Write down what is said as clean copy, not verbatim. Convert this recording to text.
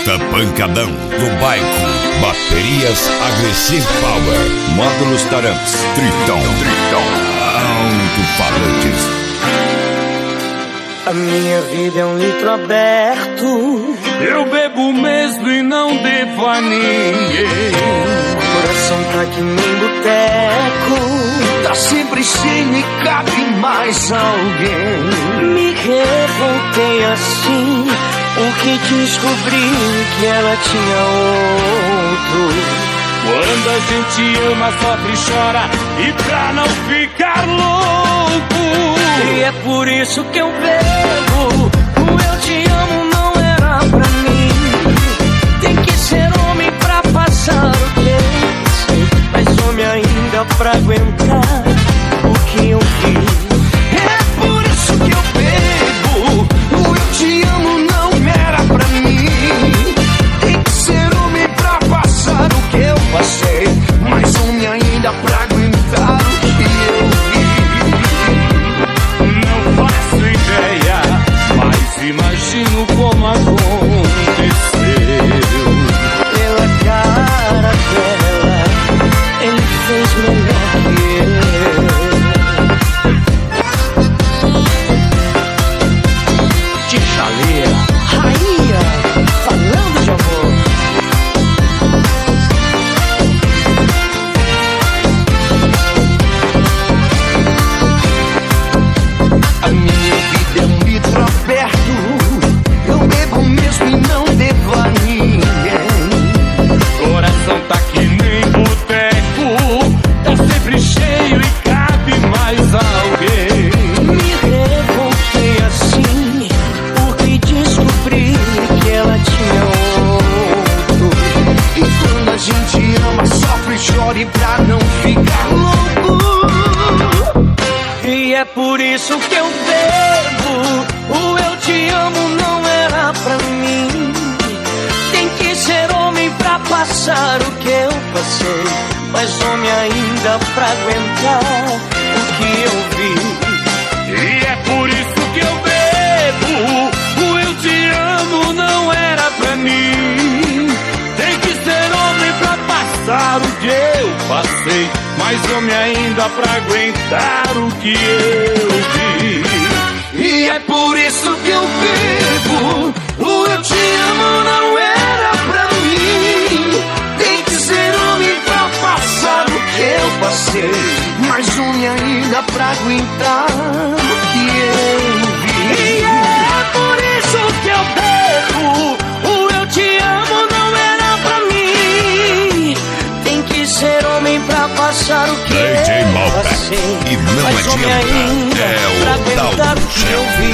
Bota pancadão no bairro. Baterias Agressive Power. Módulos Taramps. Tritão. Alto-falantes. A minha vida é um litro aberto. Eu bebo mesmo e não devo a ninguém. O coração tá que nem boteco. Tá sempre cheio e cabe mais alguém. Me revoltei assim porque descobri que ela tinha outro. Quando a gente ama, sofre e chora, e pra não ficar louco. E é por isso que eu bebo. O eu te amo não era pra mim. Tem que ser homem pra passar o que eu sei, mas homem ainda pra aguentar o que eu vi. É por isso que eu bebo. O eu te amo não era pra mim. Tem que ser homem pra passar o que eu passei, mas homem ainda pra aguentar o que eu vi. Não faço ideia, mas imagino como aconteceu. Pela cara dela, ele fez melhor que eu. Tchaleira, Rainha, falando de amor. a minha vida é um litro aberto. Eu bebo mesmo e não devo a ninguém. Coração tá que nem boteco, tá sempre cheio e cabe mais alguém. Me revoltei assim porque descobri que ela tinha outro. E quando a gente ama, sofre e chora, e pra não ficar louco. E é por isso que eu bebo. O eu te amo não era pra mim. Tem que ser homem pra passar o que eu passei, mas homem ainda pra aguentar o que eu vi. E é por isso que eu bebo. O eu te amo não era pra mim. Tem que ser homem pra passar o que eu passei, mas homem ainda pra aguentar o que eu vi. E é por isso que eu bebo. O eu te amo não era pra mim. Tem que ser homem pra passar o que eu passei, mas homem ainda pra aguentar o que eu vi. E é por isso que eu bebo. O eu te amo não era pra mim. Tem que ser homem pra passar o que DJ eu Malbec. passei, E não mas homem adianta, ainda é o pra aguentar tal o que eu vi.